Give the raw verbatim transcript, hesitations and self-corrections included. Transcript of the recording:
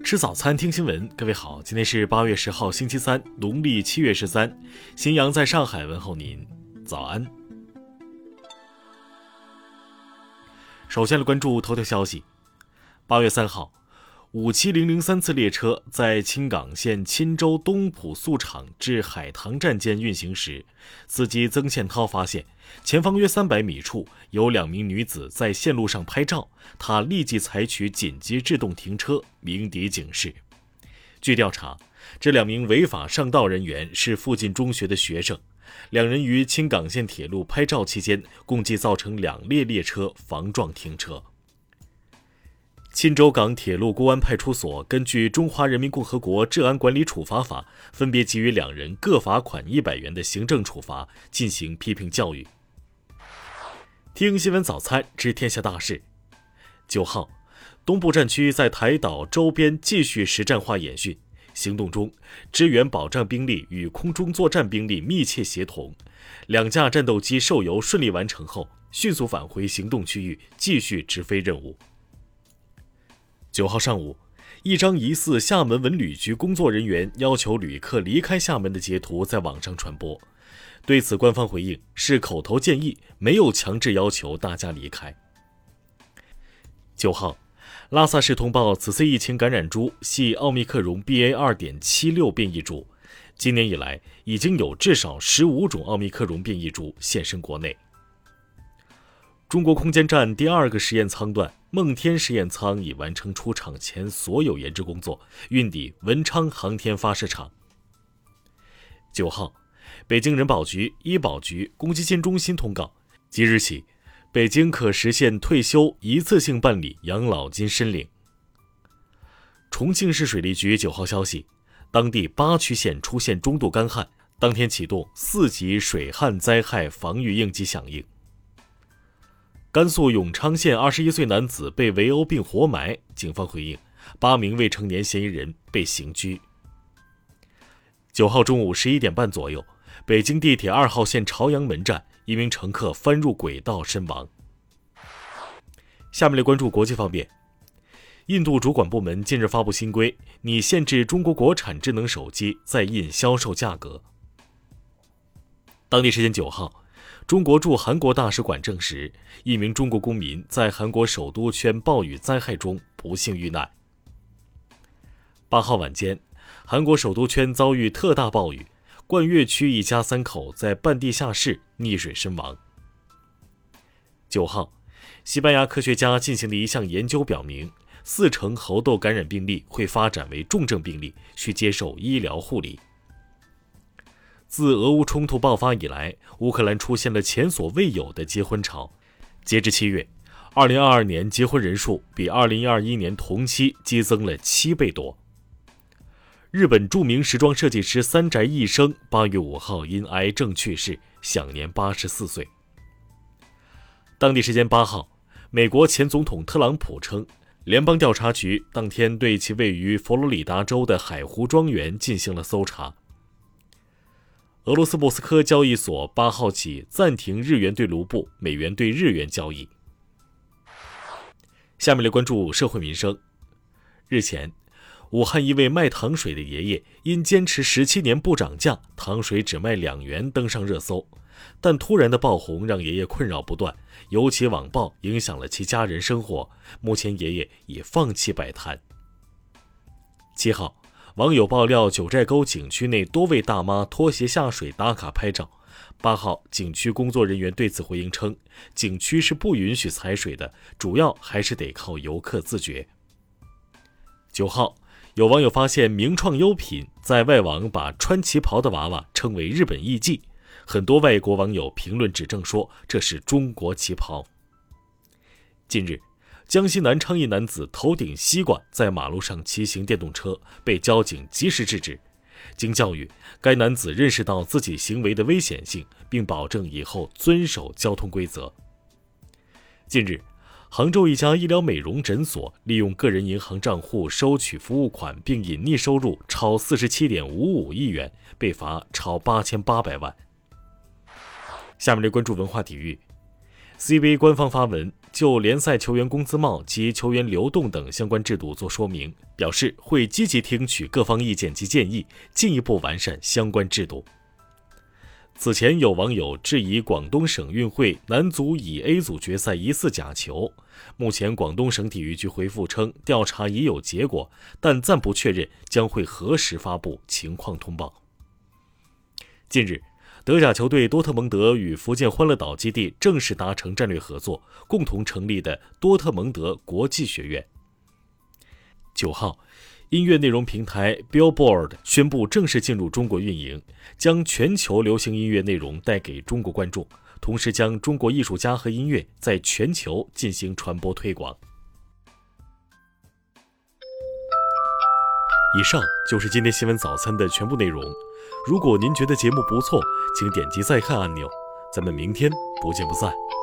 吃早餐，听新闻。各位好，今天是八月十号，星期三，农历七月十三。新阳在上海问候您，早安。首先来关注头条消息。八月三号，五七零零三次列车在青冈线钦州东浦宿场至海棠站间运行时，司机曾宪涛发现前方约三百米处有两名女子在线路上拍照，他立即采取紧急制动停车，鸣笛警示。据调查，这两名违法上道人员是附近中学的学生，两人于青冈线铁路拍照期间，共计造成两列列车防撞停车。钦州港铁路公安派出所根据《中华人民共和国治安管理处罚法》，分别给予两人各罚款一百元的行政处罚，进行批评教育。听新闻早餐，知天下大事。九号，东部战区在台岛周边继续实战化演训，行动中，支援保障兵力与空中作战兵力密切协同，两架战斗机受油顺利完成后，迅速返回行动区域，继续执飞任务。九号上午，一张疑似厦门文旅局工作人员要求旅客离开厦门的截图在网上传播。对此，官方回应是口头建议，没有强制要求大家离开。九号，拉萨市通报此次疫情感染株系奥密克戎 B A 二点七六 变异株，今年以来已经有至少十五种奥密克戎变异株现身国内。中国空间站第二个实验舱段梦天实验舱已完成出厂前所有研制工作，运抵文昌航天发射场。九号，北京人保局、医保局、公积金中心通告，即日起，北京可实现退休一次性办理养老金申领。重庆市水利局九号消息，当地八区县出现中度干旱，当天启动四级水旱灾害防御应急响应。甘肃永昌县二十一岁男子被围殴并活埋，警方回应，八名未成年嫌疑人被刑拘。九号中午十一点半左右，北京地铁二号线朝阳门站，一名乘客翻入轨道身亡。下面来关注国际方面。印度主管部门近日发布新规，拟限制中国国产智能手机在印销售价格。当地时间九号，中国驻韩国大使馆证实，一名中国公民在韩国首都圈暴雨灾害中不幸遇难。八号晚间，韩国首都圈遭遇特大暴雨，冠岳区一家三口在半地下室溺水身亡。九号，西班牙科学家进行的一项研究表明，四成猴痘感染病例会发展为重症病例，需接受医疗护理。自俄乌冲突爆发以来，乌克兰出现了前所未有的结婚潮。截至七月，二零二二年结婚人数比二零二一年同期激增了七倍多。日本著名时装设计师三宅一生八月五号因癌症去世，享年八十四岁。当地时间八号，美国前总统特朗普称，联邦调查局当天对其位于佛罗里达州的海湖庄园进行了搜查。俄罗斯莫斯科交易所八号起暂停日元对卢布、美元对日元交易。下面来关注社会民生。日前，武汉一位卖糖水的爷爷因坚持十七年不涨价，糖水只卖两元登上热搜，但突然的爆红让爷爷困扰不断，尤其网暴影响了其家人生活，目前爷爷已放弃摆摊。七号，网友爆料九寨沟景区内多位大妈脱鞋下水打卡拍照。八号，景区工作人员对此回应称，景区是不允许踩水的，主要还是得靠游客自觉。九号，有网友发现名创优品在外网把穿旗袍的娃娃称为日本艺伎，很多外国网友评论指证说这是中国旗袍。近日，江西南昌一男子头顶西瓜在马路上骑行电动车，被交警及时制止。经教育，该男子认识到自己行为的危险性，并保证以后遵守交通规则。近日，杭州一家医疗美容诊所利用个人银行账户收取服务款并隐匿收入超 四十七点五五亿元，被罚超八千八百万。下面来关注文化体育。 C B A 官方发文就联赛球员工资帽及球员流动等相关制度做说明，表示会积极听取各方意见及建议，进一步完善相关制度。此前有网友质疑广东省运会男足乙 A 组决赛疑似假球，目前广东省体育局回复称调查已有结果，但暂不确认将会何时发布情况通报。近日，德甲球队多特蒙德与福建欢乐岛基地正式达成战略合作，共同成立的多特蒙德国际学院。九号，音乐内容平台 Billboard 宣布正式进入中国运营，将全球流行音乐内容带给中国观众，同时将中国艺术家和音乐在全球进行传播推广。以上就是今天新闻早餐的全部内容。如果您觉得节目不错，请点击再看按钮。咱们明天不见不散。